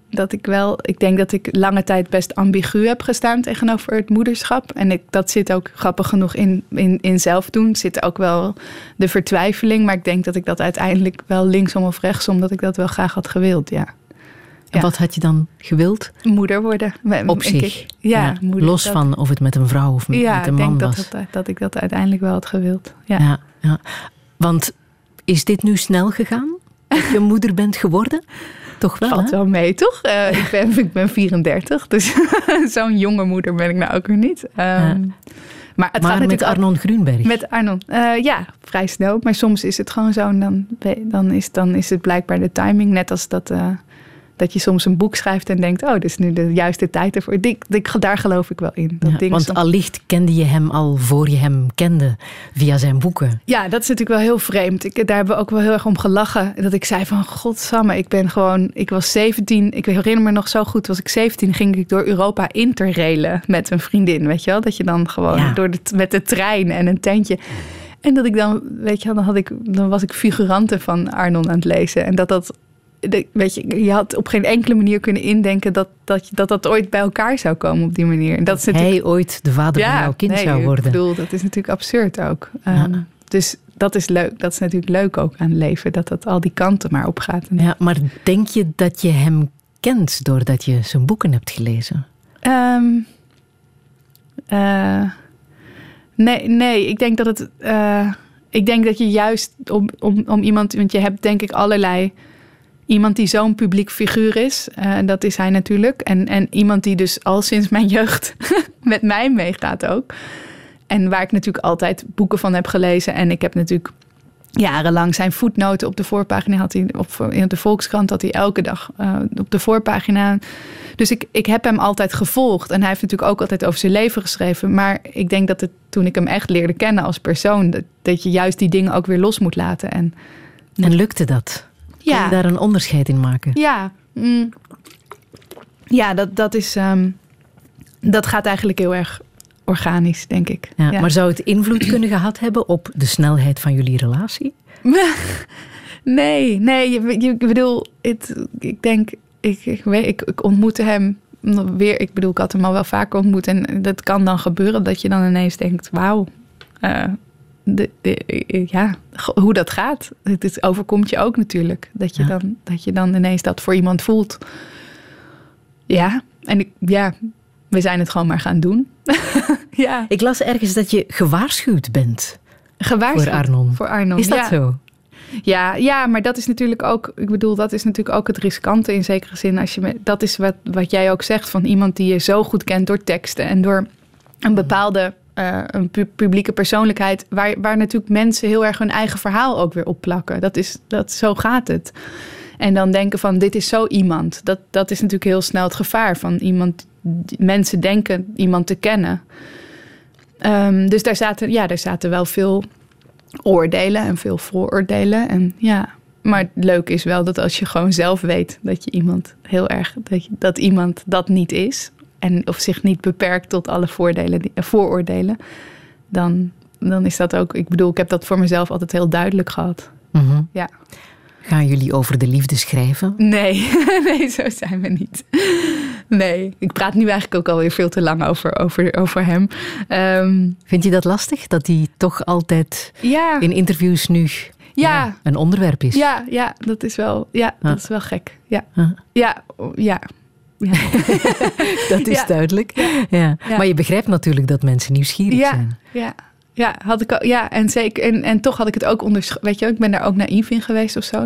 denk dat ik lange tijd best ambigu heb gestaan tegenover het moederschap. En dat zit ook grappig genoeg in zelf doen. Zit ook wel de vertwijfeling. Maar ik denk dat ik dat uiteindelijk wel linksom of rechtsom, dat ik dat wel graag had gewild, ja. En wat had je dan gewild? Moeder worden. Op zich? Moeder, los van of het met een vrouw of met een man was? Ja, ik denk dat ik dat uiteindelijk wel had gewild. Ja. Want is dit nu snel gegaan? Dat je moeder bent geworden? Toch wel, valt wel mee, toch? Ik ben 34, dus zo'n jonge moeder ben ik nou ook weer niet. Maar het gaat met Arnon Grunberg? Met Arnon, vrij snel. Maar soms is het gewoon zo en dan is het blijkbaar de timing. Net als dat je soms een boek schrijft en denkt, dit is nu de juiste tijd ervoor. Daar geloof ik wel in. Want allicht kende je hem al voor je hem kende via zijn boeken. Ja, dat is natuurlijk wel heel vreemd. Daar hebben we ook wel heel erg om gelachen. Dat ik zei van, godsamme, ik was 17. Ik herinner me nog zo goed, was ik 17, ging ik door Europa interrailen met een vriendin. Weet je wel? Dat je dan gewoon met de trein en een tentje. En dat ik dan, weet je, dan was ik figuranten van Arnon aan het lezen. En weet je had op geen enkele manier kunnen indenken dat ooit bij elkaar zou komen op die manier. En dat is hij ooit de vader van jouw kind zou worden. Ik bedoel, dat is natuurlijk absurd ook. Dus dat is leuk. Dat is natuurlijk leuk ook aan het leven. Dat al die kanten maar opgaat. Ja, maar denk je dat je hem kent doordat je zijn boeken hebt gelezen? Nee. Ik denk dat het... ik denk dat je juist om iemand... Want je hebt denk ik allerlei... Iemand die zo'n publiek figuur is. Dat is hij natuurlijk. En iemand die dus al sinds mijn jeugd met mij meegaat ook. En waar ik natuurlijk altijd boeken van heb gelezen. En ik heb natuurlijk jarenlang zijn voetnoten op de voorpagina. Had hij in de Volkskrant had hij elke dag op de voorpagina. Dus ik heb hem altijd gevolgd. En hij heeft natuurlijk ook altijd over zijn leven geschreven. Maar ik denk dat toen ik hem echt leerde kennen als persoon... dat je juist die dingen ook weer los moet laten. En lukte dat? Kun je daar een onderscheid in maken? Ja. Ja, dat is... dat gaat eigenlijk heel erg organisch, denk ik. Ja. Maar zou het invloed kunnen gehad hebben op de snelheid van jullie relatie? Nee. Ik bedoel, ik denk... Ik ontmoette hem weer. Ik bedoel, ik had hem al wel vaker ontmoet. En dat kan dan gebeuren dat je dan ineens denkt... Wauw, hoe dat gaat. Het overkomt je ook natuurlijk. Dat je dan ineens dat voor iemand voelt. Ja, en we zijn het gewoon maar gaan doen. Ja. Ik las ergens dat je gewaarschuwd bent. Gewaarschuwd voor Arnon. Is dat zo? Ja, maar dat is natuurlijk ook... Ik bedoel, dat is natuurlijk ook het riskante in zekere zin. Dat is wat jij ook zegt van iemand die je zo goed kent door teksten... en door een bepaalde een publieke persoonlijkheid... waar natuurlijk mensen heel erg hun eigen verhaal ook weer opplakken. Zo gaat het. En dan denken van, dit is zo iemand. Dat is natuurlijk heel snel het gevaar van iemand... Mensen denken iemand te kennen. Dus daar zaten wel veel oordelen en veel vooroordelen. En ja, maar het leuke is wel dat als je gewoon zelf weet dat je iemand heel erg... dat iemand dat niet is... en of zich niet beperkt tot alle vooroordelen... dan is dat ook... Ik bedoel, ik heb dat voor mezelf altijd heel duidelijk gehad. Mm-hmm. Ja. Gaan jullie over de liefde schrijven? Nee, zo zijn we niet. Nee, ik praat nu eigenlijk ook alweer veel te lang over hem. Vind je dat lastig? Dat hij toch altijd in interviews nu een onderwerp is? Ja, dat is wel, dat is wel gek. Ja. Dat is duidelijk. Ja. Maar je begrijpt natuurlijk dat mensen nieuwsgierig zijn. Ja, had ik ook, en zeker. En toch had ik het ook onderschat. Weet je, ik ben daar ook naïef in geweest of zo.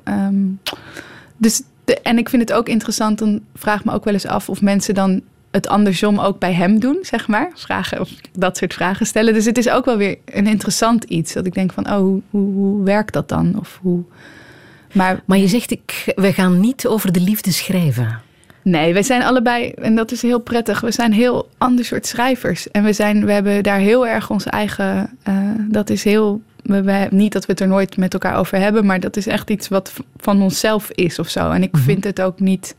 En ik vind het ook interessant. Dan vraag ik me ook wel eens af of mensen dan het andersom ook bij hem doen, zeg maar. Vragen of dat soort vragen stellen. Dus het is ook wel weer een interessant iets. Dat ik denk van, hoe werkt dat dan? Of hoe? Maar je zegt, we gaan niet over de liefde schrijven. Nee, wij zijn allebei, en dat is heel prettig, we zijn heel ander soort schrijvers. En we hebben daar heel erg onze eigen, dat is heel, niet dat we het er nooit met elkaar over hebben, maar dat is echt iets wat van onszelf is of zo. En ik vind het ook niet,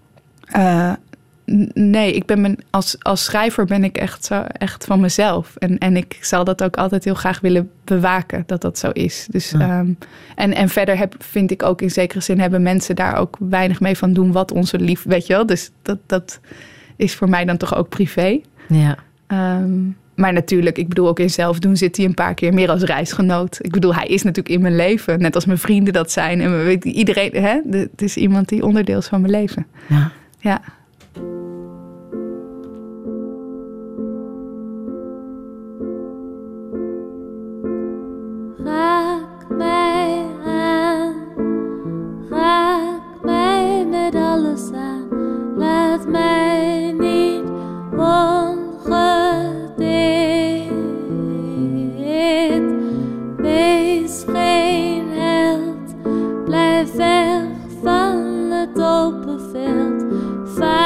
nee, als schrijver ben ik echt van mezelf. En ik zal dat ook altijd heel graag willen bewaken, dat zo is. Dus, en verder vind ik ook in zekere zin hebben mensen daar ook weinig mee van doen wat onze liefde, weet je wel. Dus dat is voor mij dan toch ook privé. Ja. Maar natuurlijk, ik bedoel ook in Zelfdoen zit hij een paar keer meer als reisgenoot. Ik bedoel, hij is natuurlijk in mijn leven, net als mijn vrienden dat zijn. En iedereen, het is iemand die onderdeel is van mijn leven. Ja. Raak mij aan, raak mij met alles aan. Laat mij niet ongedeerd. Wees geen held, blijf weg van het open veld.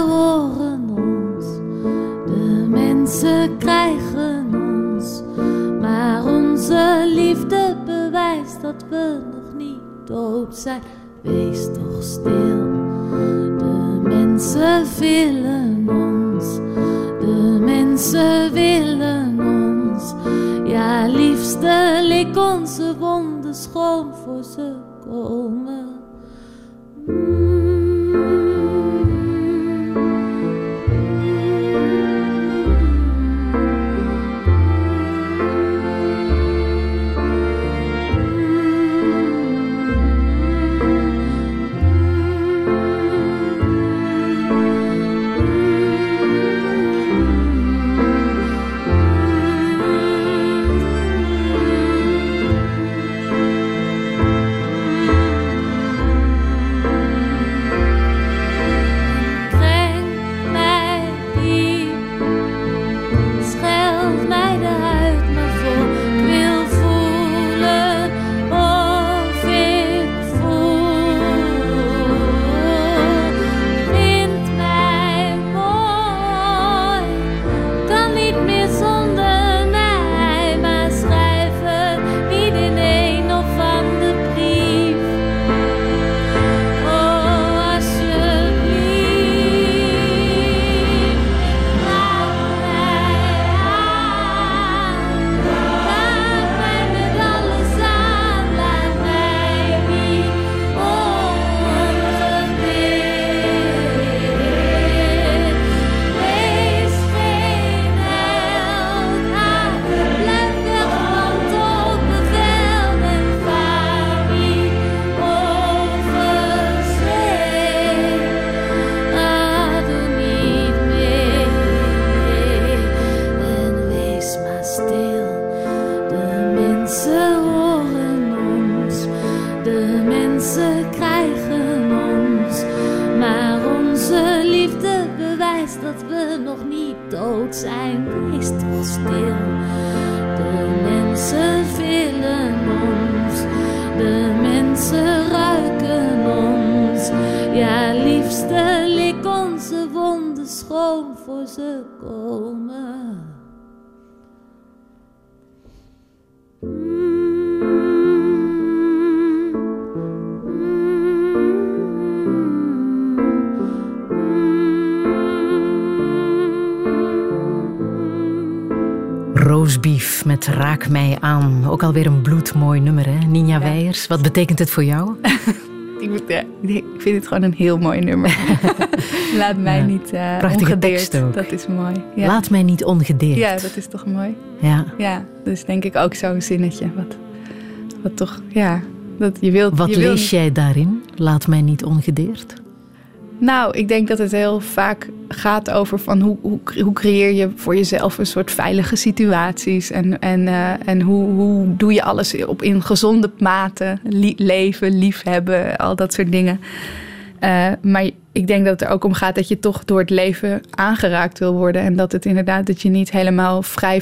horen ons, de mensen krijgen ons. Maar onze liefde bewijst dat we nog niet dood zijn. Wees toch stil, de mensen willen ons, de mensen willen ons. Ja, liefste, lik onze wonden schoon voor ze komen. Roastbeef met Raak mij aan. Ook alweer een bloedmooi nummer, hè? Ninja Weijers, wat betekent het voor jou? Ik vind het gewoon een heel mooi nummer. Laat mij niet ongedeerd. Dat is mooi. Ja. Laat mij niet ongedeerd. Ja, dat is toch mooi? Ja, dus denk ik ook zo'n zinnetje. Wat toch, ja. Dat je wilt, wat lees jij daarin? Laat mij niet ongedeerd? Nou, ik denk dat het heel vaak gaat over van hoe creëer je voor jezelf een soort veilige situaties. En hoe doe je alles in gezonde mate. Leven, liefhebben, al dat soort dingen. Maar ik denk dat het er ook om gaat dat je toch door het leven aangeraakt wil worden. En dat het inderdaad dat je niet helemaal vrij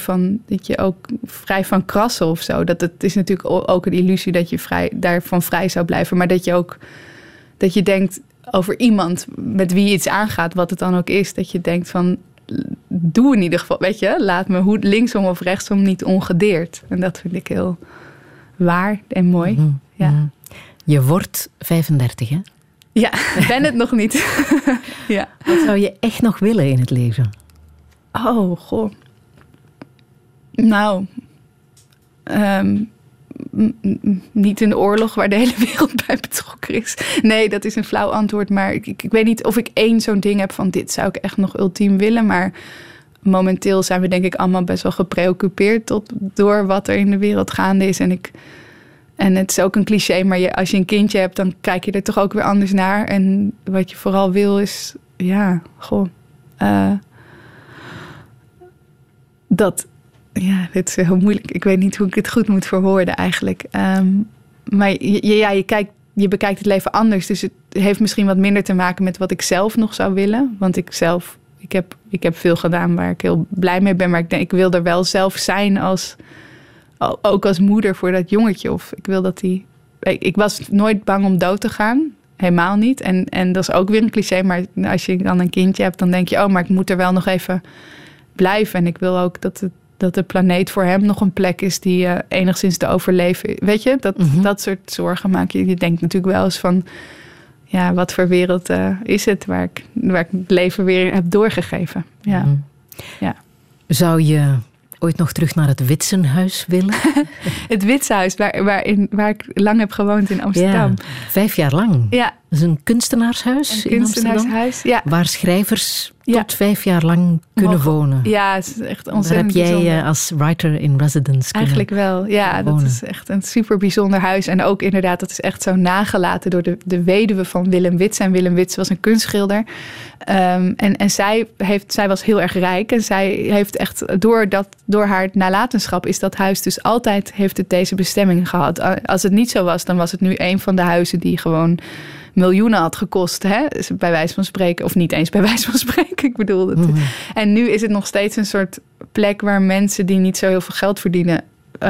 van krassen of zo. Dat het is natuurlijk ook een illusie dat je daarvan vrij zou blijven. Maar dat je denkt over iemand met wie je iets aangaat, wat het dan ook is. Dat je denkt van, doe in ieder geval, weet je, laat me linksom of rechtsom niet ongedeerd. En dat vind ik heel waar en mooi. Mm-hmm. Ja. Je wordt 35, hè? Ja, ik ben het nog niet. Ja. Wat zou je echt nog willen in het leven? Oh, goh. Nou, niet een oorlog waar de hele wereld bij betrokken is. Nee, dat is een flauw antwoord. Maar ik weet niet of ik één zo'n ding heb van dit zou ik echt nog ultiem willen. Maar momenteel zijn we denk ik allemaal best wel gepreoccupeerd door wat er in de wereld gaande is. En het is ook een cliché, maar als je een kindje hebt, dan kijk je er toch ook weer anders naar. En wat je vooral wil is, dit is heel moeilijk. Ik weet niet hoe ik het goed moet verwoorden eigenlijk. Maar je bekijkt het leven anders. Dus het heeft misschien wat minder te maken met wat ik zelf nog zou willen. Want ik heb veel gedaan waar ik heel blij mee ben. Maar ik wil er wel zelf zijn ook als moeder voor dat jongetje. Of ik wil dat ik was nooit bang om dood te gaan. helemaal niet. En dat is ook weer een cliché. Maar als je dan een kindje hebt, dan denk je... maar ik moet er wel nog even blijven. En ik wil ook dat de planeet voor hem nog een plek is... die enigszins te overleven. Weet je, dat soort zorgen maak je. Je denkt natuurlijk wel eens van... ja, wat voor wereld is het waar ik het leven weer heb doorgegeven. Ja. Mm-hmm. Ja. Zou je ooit nog terug naar het Witsenhuis willen? Het Witsenhuis, waar ik lang heb gewoond in Amsterdam. Ja, 5 jaar lang. Ja. Dat is een kunstenaarshuis in kunstenaarshuis, ja. Waar schrijvers tot 5 jaar lang kunnen wonen. Ja, het is echt ontzettend Daar heb jij bijzonder. Als writer in residence Eigenlijk wel, ja. wonen. Dat is echt een super bijzonder huis. En ook inderdaad, dat is echt zo nagelaten door de weduwe van Willem Witsen. En Willem Witsen was een kunstschilder. En zij was heel erg rijk. En zij heeft echt, door haar nalatenschap is dat huis dus altijd, heeft het deze bestemming gehad. Als het niet zo was, dan was het nu een van de huizen die gewoon miljoenen had gekost, hè? Bij wijze van spreken. Of niet eens bij wijze van spreken, ik bedoel het. Mm-hmm. En nu is het nog steeds een soort plek waar mensen die niet zo heel veel geld verdienen,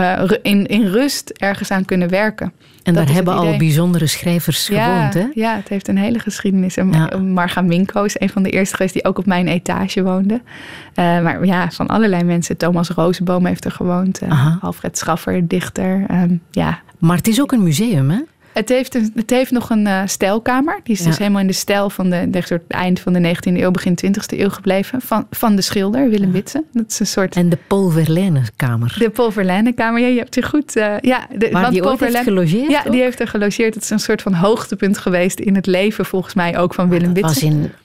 in rust ergens aan kunnen werken. En daar hebben al bijzondere schrijvers gewoond, hè? Ja, het heeft een hele geschiedenis. En Marga Minko is een van de eerste geweest die ook op mijn etage woonde. Maar ja, van allerlei mensen. Thomas Rozenboom heeft er gewoond. Alfred Schaffer, dichter. Maar het is ook een museum, hè? Het heeft nog een stijlkamer. Die is dus helemaal in de stijl van het eind van de 19e eeuw, begin 20e eeuw gebleven. Van de schilder, Willem Witsen. Dat is een soort... En de Paul Verlaine-kamer. De Paul Verlaine-kamer, ja, je hebt je goed... Waar die ooit heeft gelogeerd? Ja, die heeft er gelogeerd. Het is een soort van hoogtepunt geweest in het leven, volgens mij ook van Willem Witsen. Dat was in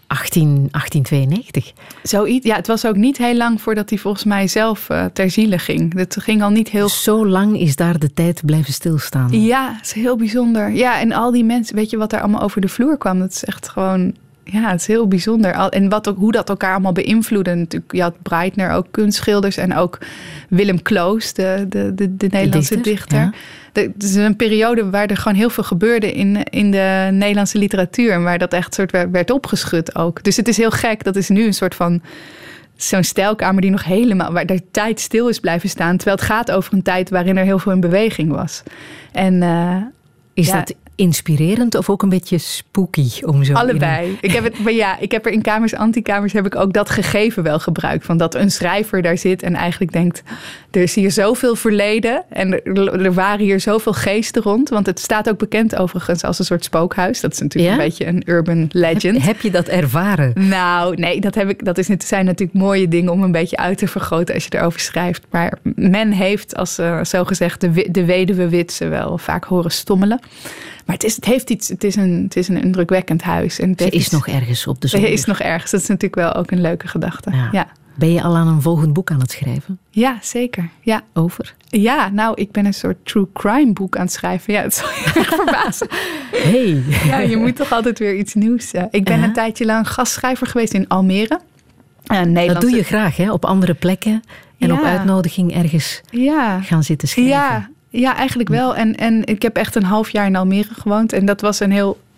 1892. Zoiets. Ja, het was ook niet heel lang voordat hij volgens mij zelf ter ziele ging. Het ging al niet heel... Zo lang is daar de tijd blijven stilstaan. Ja, het is heel bijzonder. Ja, en al die mensen, weet je wat er allemaal over de vloer kwam? Dat is echt gewoon... Ja, het is heel bijzonder. En hoe dat elkaar allemaal beïnvloedde. Natuurlijk, je had Breitner, ook kunstschilders. En ook Willem Kloos, de Nederlandse dichter. Ja. Het is een periode waar er gewoon heel veel gebeurde in de Nederlandse literatuur. En waar dat echt soort werd opgeschud ook. Dus het is heel gek. Dat is nu een soort van... Zo'n stijlkamer die nog helemaal... waar de tijd stil is blijven staan. Terwijl het gaat over een tijd waarin er heel veel in beweging was. En... Is dat inspirerend of ook een beetje spooky? Allebei. Ik heb er in kamers, antikamers heb ik ook dat gegeven wel gebruikt. Van dat een schrijver daar zit en eigenlijk denkt... er is hier zoveel verleden en er waren hier zoveel geesten rond. Want het staat ook bekend overigens als een soort spookhuis. Dat is natuurlijk een beetje een urban legend. Heb je dat ervaren? Nou, nee, zijn natuurlijk mooie dingen om een beetje uit te vergroten als je erover schrijft. Maar men heeft als zogezegd de weduwe Witsen wel vaak horen stommelen. Maar het heeft iets. Het is een indrukwekkend huis. En ze is nog ergens op de zolder. Ze is nog ergens. Dat is natuurlijk wel ook een leuke gedachte. Ja. Ben je al aan een volgend boek aan het schrijven? Ja, zeker. Ja. Over? Ja, nou, ik ben een soort true crime boek aan het schrijven. Ja, het zal je erg verbazen. Hey. Ja, je moet toch altijd weer iets nieuws. Ik ben een tijdje lang gastschrijver geweest in Almere. Dat doe je graag, hè? Op andere plekken. En op uitnodiging ergens gaan zitten schrijven. Ja, eigenlijk wel. En ik heb echt een half jaar in Almere gewoond. En dat was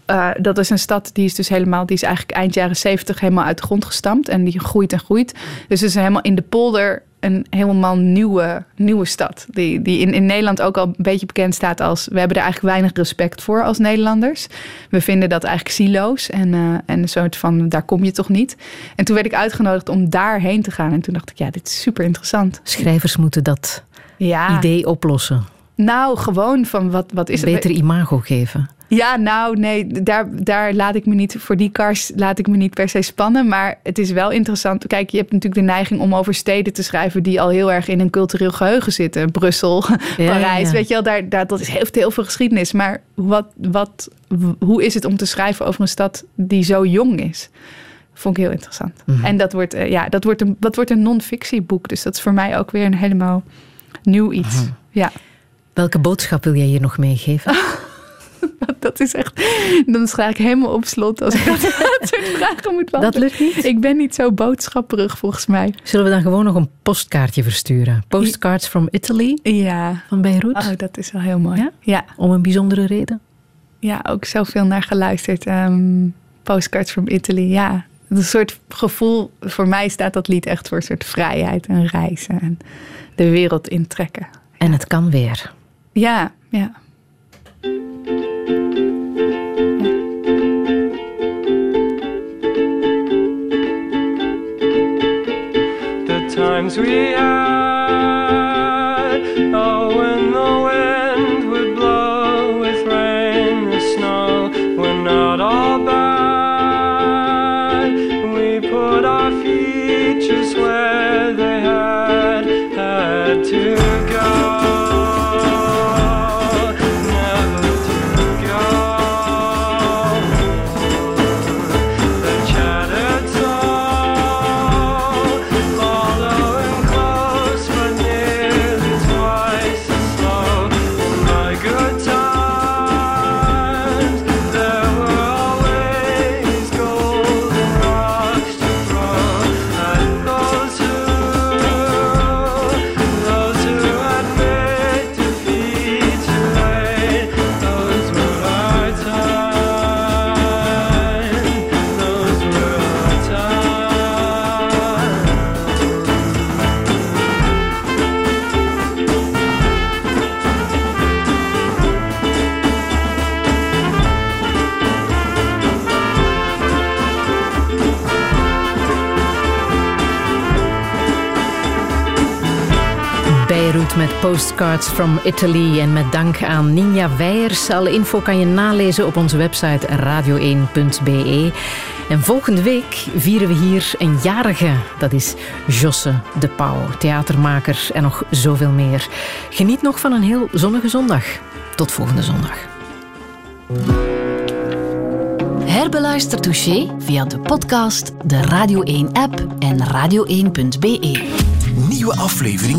dat is een stad die is eigenlijk eind jaren 70 helemaal uit de grond gestampt. En die groeit en groeit. Dus het is helemaal in de polder een helemaal nieuwe stad. Die in Nederland ook al een beetje bekend staat als... We hebben er eigenlijk weinig respect voor als Nederlanders. We vinden dat eigenlijk silo's. En een soort van, daar kom je toch niet. En toen werd ik uitgenodigd om daarheen te gaan. En toen dacht ik, ja, dit is super interessant. Schrijvers moeten dat idee oplossen. Nou, gewoon van wat is het? Beter imago geven. Ja, nou nee, daar laat ik me niet... Voor die kars laat ik me niet per se spannen. Maar het is wel interessant. Kijk, je hebt natuurlijk de neiging om over steden te schrijven... die al heel erg in een cultureel geheugen zitten. Brussel, Parijs, weet je wel. Dat heeft heel veel geschiedenis. Maar hoe is het om te schrijven over een stad die zo jong is? Vond ik heel interessant. Mm-hmm. En dat wordt een non-fictieboek. Dus dat is voor mij ook weer een helemaal nieuw iets. Mm-hmm. Ja. Welke boodschap wil jij hier nog meegeven? Dat is echt... Dan sta ik helemaal op slot als ik dat soort vragen moet beantwoorden. Dat lukt niet? Ik ben niet zo boodschapperig volgens mij. Zullen we dan gewoon nog een postkaartje versturen? Postcards from Italy? Ja. Van Beirut? Oh, dat is wel heel mooi. Ja. Om een bijzondere reden? Ja, ook zoveel naar geluisterd. Postcards from Italy, ja. Een soort gevoel... Voor mij staat dat lied echt voor een soort vrijheid en reizen. En de wereld intrekken. En het kan weer. Ja. times we had. Oh, when the wind would blow with rain and snow, we're not all bad. We put our feet just where they had to go. Met Postcards from Italy en met dank aan Ninja Weijers. Alle info kan je nalezen op onze website radio1.be. En volgende week vieren we hier een jarige. Dat is Josse de Pauw, theatermaker en nog zoveel meer. Geniet nog van een heel zonnige zondag. Tot volgende zondag. Herbeluister Touché via de podcast, de Radio 1-app en radio1.be. Nieuwe afleveringen